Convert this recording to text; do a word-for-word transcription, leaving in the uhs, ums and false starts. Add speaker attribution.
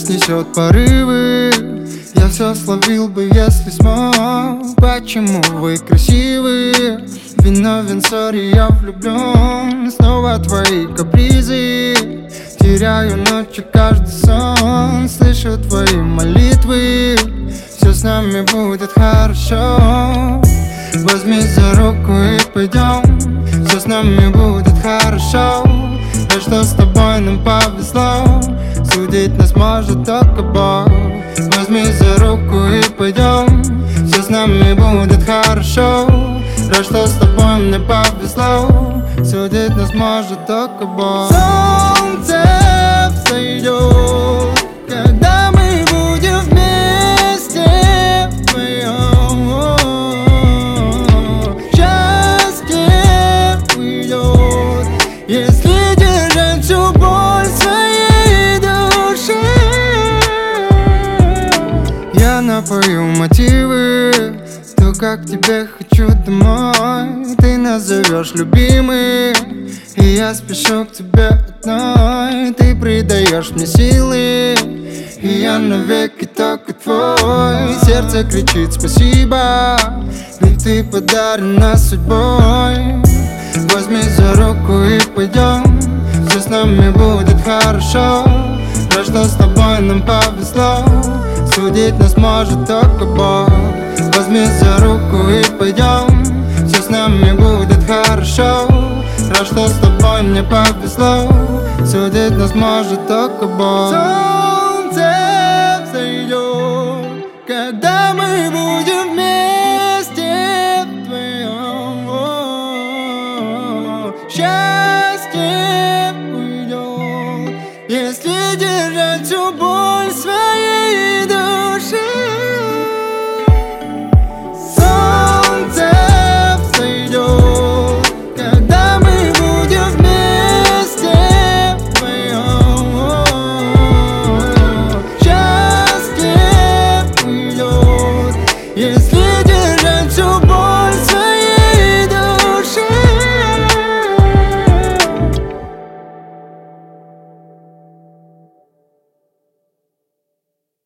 Speaker 1: снесет порывы. Я все словил бы, если смог. Почему вы красивые? Виновен, сори, я влюблен. Снова твои капризы. Теряю ночью каждый сон. Слышу твои молитвы. Все с нами будет хорошо. Возьми за руку и пойдем. Все с нами будет хорошо. А что с тобой нам повезло. Судить нас может только Бог. Возьми за руку и пойдем. Все с нами будет хорошо. Рад, что с тобой мне повезло. Судить нас может только Бог. Солнце взойдет, когда мы будем вместе вдвоем. Счастье уйдет, если держать всю боль в своей душе. Я напою мотивы, то, как тебе хочу домой. Ты назовешь любимый, и я спешу к тебе одной. Ты придаешь мне силы, и я навеки только твой. Сердце кричит спасибо, ведь ты подарена судьбой. Возьми за руку и пойдем. Все с нами будет хорошо. Рад, что с тобой нам повезло. Судить нас может только Бог. Возьми за руку и пойдем. Все с нами будет хорошо. Рад, что с тобой мне повезло. Судить нас может только Бог. Солнце взойдет, когда мы будем